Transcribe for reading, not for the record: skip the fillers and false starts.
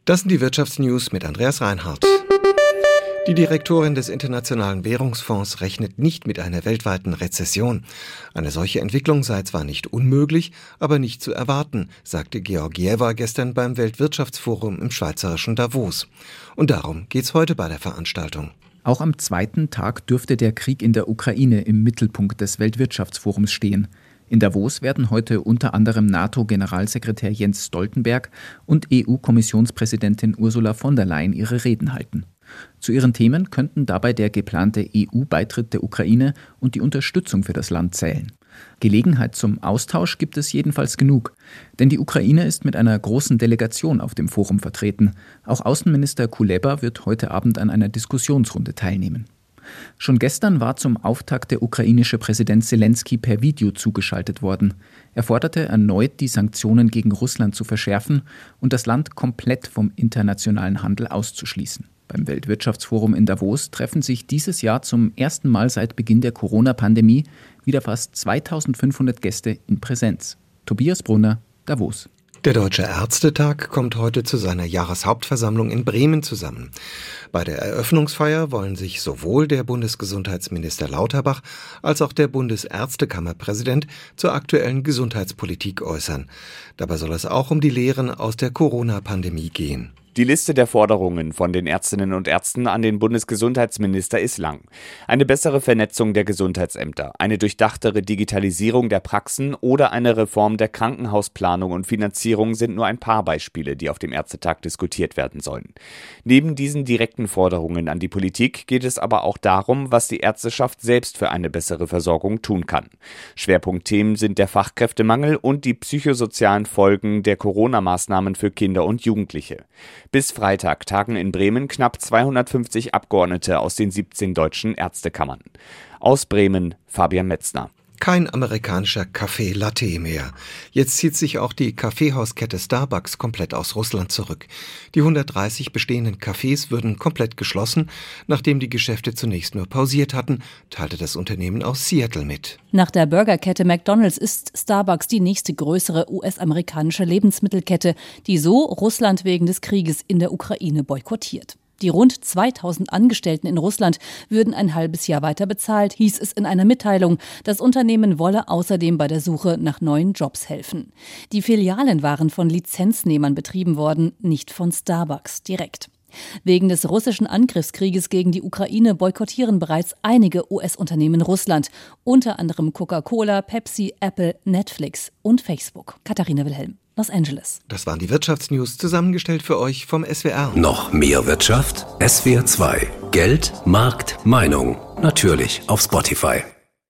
Das sind die Wirtschaftsnews mit Andreas Reinhardt. Die Direktorin des Internationalen Währungsfonds rechnet nicht mit einer weltweiten Rezession. Eine solche Entwicklung sei zwar nicht unmöglich, aber nicht zu erwarten, sagte Georgieva gestern beim Weltwirtschaftsforum im schweizerischen Davos. Und darum geht's heute bei der Veranstaltung. Auch am zweiten Tag dürfte der Krieg in der Ukraine im Mittelpunkt des Weltwirtschaftsforums stehen. In Davos werden heute unter anderem NATO-Generalsekretär Jens Stoltenberg und EU-Kommissionspräsidentin Ursula von der Leyen ihre Reden halten. Zu ihren Themen könnten dabei der geplante EU-Beitritt der Ukraine und die Unterstützung für das Land zählen. Gelegenheit zum Austausch gibt es jedenfalls genug, denn die Ukraine ist mit einer großen Delegation auf dem Forum vertreten. Auch Außenminister Kuleba wird heute Abend an einer Diskussionsrunde teilnehmen. Schon gestern war zum Auftakt der ukrainische Präsident Selenskyj per Video zugeschaltet worden. Er forderte erneut, die Sanktionen gegen Russland zu verschärfen und das Land komplett vom internationalen Handel auszuschließen. Beim Weltwirtschaftsforum in Davos treffen sich dieses Jahr zum ersten Mal seit Beginn der Corona-Pandemie wieder fast 2500 Gäste in Präsenz. Tobias Brunner, Davos. Der Deutsche Ärztetag kommt heute zu seiner Jahreshauptversammlung in Bremen zusammen. Bei der Eröffnungsfeier wollen sich sowohl der Bundesgesundheitsminister Lauterbach als auch der Bundesärztekammerpräsident zur aktuellen Gesundheitspolitik äußern. Dabei soll es auch um die Lehren aus der Corona-Pandemie gehen. Die Liste der Forderungen von den Ärztinnen und Ärzten an den Bundesgesundheitsminister ist lang. Eine bessere Vernetzung der Gesundheitsämter, eine durchdachtere Digitalisierung der Praxen oder eine Reform der Krankenhausplanung und Finanzierung sind nur ein paar Beispiele, die auf dem Ärztetag diskutiert werden sollen. Neben diesen direkten Forderungen an die Politik geht es aber auch darum, was die Ärzteschaft selbst für eine bessere Versorgung tun kann. Schwerpunktthemen sind der Fachkräftemangel und die psychosozialen Folgen der Corona-Maßnahmen für Kinder und Jugendliche. Bis Freitag tagen in Bremen knapp 250 Abgeordnete aus den 17 deutschen Ärztekammern. Aus Bremen Fabian Metzner. Kein amerikanischer Café Latte mehr. Jetzt zieht sich auch die Kaffeehauskette Starbucks komplett aus Russland zurück. Die 130 bestehenden Cafés würden komplett geschlossen, nachdem die Geschäfte zunächst nur pausiert hatten, teilte das Unternehmen aus Seattle mit. Nach der Burgerkette McDonald's ist Starbucks die nächste größere US-amerikanische Lebensmittelkette, die so Russland wegen des Krieges in der Ukraine boykottiert. Die rund 2000 Angestellten in Russland würden ein halbes Jahr weiter bezahlt, hieß es in einer Mitteilung. Das Unternehmen wolle außerdem bei der Suche nach neuen Jobs helfen. Die Filialen waren von Lizenznehmern betrieben worden, nicht von Starbucks direkt. Wegen des russischen Angriffskrieges gegen die Ukraine boykottieren bereits einige US-Unternehmen Russland, unter anderem Coca-Cola, Pepsi, Apple, Netflix und Facebook. Katharina Wilhelm, Los Angeles. Das waren die Wirtschaftsnews, zusammengestellt für euch vom SWR. Noch mehr Wirtschaft? SWR 2. Geld, Markt, Meinung. Natürlich auf Spotify.